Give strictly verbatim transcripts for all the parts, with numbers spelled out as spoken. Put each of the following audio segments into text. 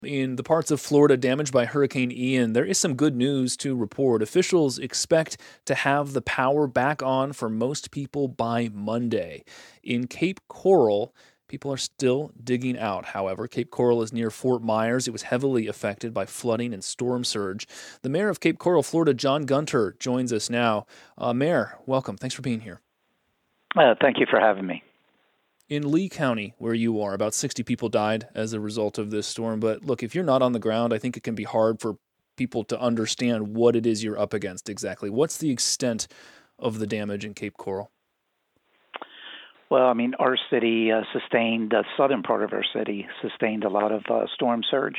In the parts of Florida damaged by Hurricane Ian, there is some good news to report. Officials expect to have the power back on for most people by Monday. In Cape Coral, people are still digging out, however. Cape Coral is near Fort Myers. It was heavily affected by flooding and storm surge. The mayor of Cape Coral, Florida, John Gunter, joins us now. Uh, Mayor, welcome. Thanks for being here. Uh, thank you for having me. In Lee County, where you are, about sixty people died as a result of this storm. But look, if you're not on the ground, I think it can be hard for people to understand what it is you're up against exactly. What's the extent of the damage in Cape Coral? Well, I mean, our city uh, sustained, the southern part of our city sustained a lot of uh, storm surge.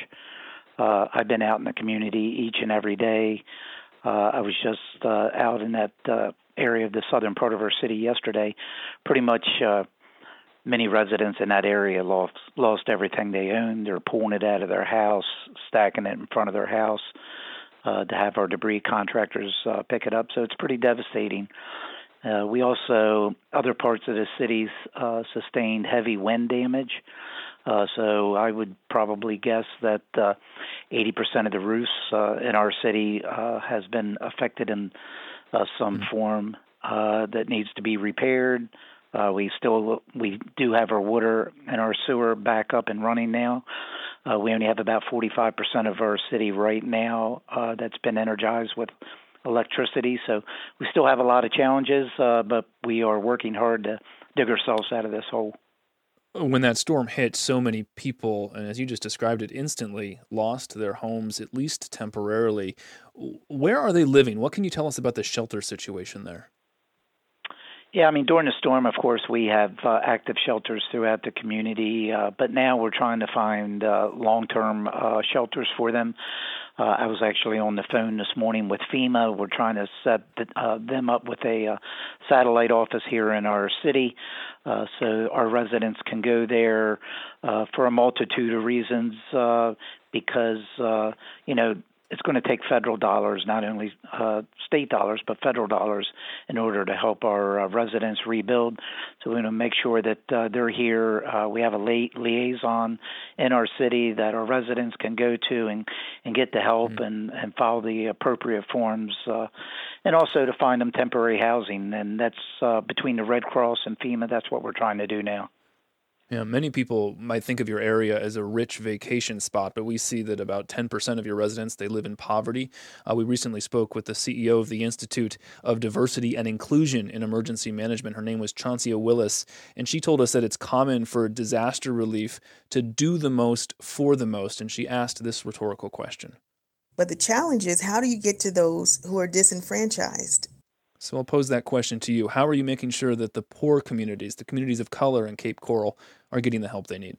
Uh, I've been out in the community each and every day. Uh, I was just uh, out in that uh, area of the southern part of our city yesterday. Pretty much uh, many residents in that area lost lost everything they owned. They're pulling it out of their house, stacking it in front of their house uh, to have our debris contractors uh, pick it up. So it's pretty devastating. Uh, we also, other parts of the cities uh, sustained heavy wind damage. Uh, so I would probably guess that uh, eighty percent of the roofs uh, in our city uh, has been affected in uh, some mm-hmm. form uh, that needs to be repaired. Uh, we still we do have our water and our sewer back up and running now. Uh, we only have about forty-five percent of our city right now uh, that's been energized with electricity. So we still have a lot of challenges, uh, but we are working hard to dig ourselves out of this hole. When that storm hit, so many people, and as you just described it, instantly lost their homes, at least temporarily. Where are they living? What can you tell us about the shelter situation there? Yeah, I mean, during the storm, of course, we have uh, active shelters throughout the community, uh, but now we're trying to find uh, long-term uh, shelters for them. Uh, I was actually on the phone this morning with FEMA. We're trying to set the, uh, them up with a uh, satellite office here in our city uh, so our residents can go there uh, for a multitude of reasons uh, because, uh, you know, it's going to take federal dollars, not only uh, state dollars, but federal dollars in order to help our uh, residents rebuild. So we're going to make sure that uh, they're here. Uh, we have a li- liaison in our city that our residents can go to and, and get the help mm-hmm. and, and follow the appropriate forms, uh, and also to find them temporary housing. And that's uh, between the Red Cross and FEMA. That's what we're trying to do now. Yeah, many people might think of your area as a rich vacation spot, but we see that about ten percent of your residents, they live in poverty. Uh, we recently spoke with the C E O of the Institute of Diversity and Inclusion in Emergency Management. Her name was Chauncia Willis, and she told us that it's common for disaster relief to do the most for the most, and she asked this rhetorical question. But the challenge is, how do you get to those who are disenfranchised? So I'll pose that question to you. How are you making sure that the poor communities, the communities of color in Cape Coral, are getting the help they need?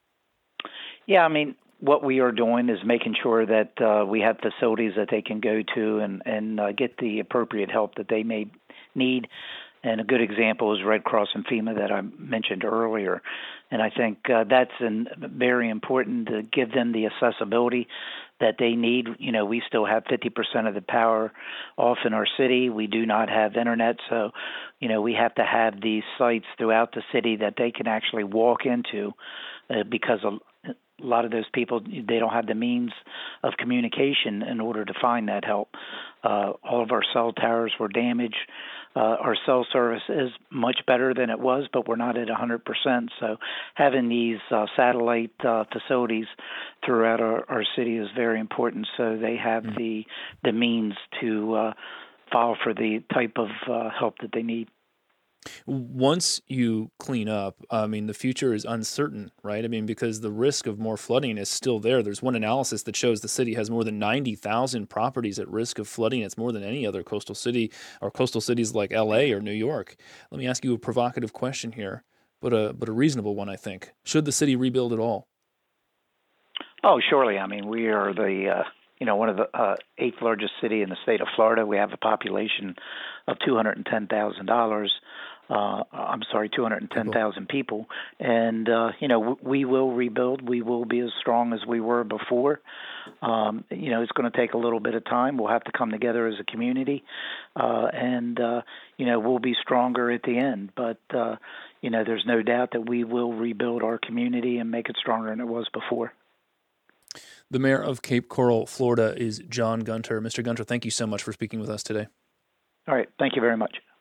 Yeah, I mean, what we are doing is making sure that uh, we have facilities that they can go to and, and uh, get the appropriate help that they may need. And a good example is Red Cross and FEMA that I mentioned earlier. And I think uh, that's an, very important to give them the accessibility that they need. You know, we still have fifty percent of the power off in our city. We do not have internet. So, you know, we have to have these sites throughout the city that they can actually walk into uh, because a, a lot of those people, they don't have the means of communication in order to find that help. Uh, all of our cell towers were damaged. Uh, our cell service is much better than it was, but we're not at one hundred percent. So having these uh, satellite uh, facilities throughout our, our city is very important so they have mm-hmm. the the means to uh, file for the type of uh, help that they need. Once you clean up, I mean, the future is uncertain, right? I mean, because the risk of more flooding is still there. There's one analysis that shows the city has more than ninety thousand properties at risk of flooding. It's more than any other coastal city or coastal cities like L A or New York. Let me ask you a provocative question here, but a, but a reasonable one, I think. Should the city rebuild at all? Oh, surely. I mean, we are the... Uh... You know, one of the uh, eighth largest city in the state of Florida. We have a population of two hundred ten thousand dollars. Uh, I'm sorry, two hundred ten thousand people. And, uh, you know, w- we will rebuild. We will be as strong as we were before. Um, you know, it's going to take a little bit of time. We'll have to come together as a community. Uh, and, uh, you know, we'll be stronger at the end. But, uh, you know, there's no doubt that we will rebuild our community and make it stronger than it was before. The mayor of Cape Coral, Florida, is John Gunter. Mister Gunter, thank you so much for speaking with us today. All right. Thank you very much.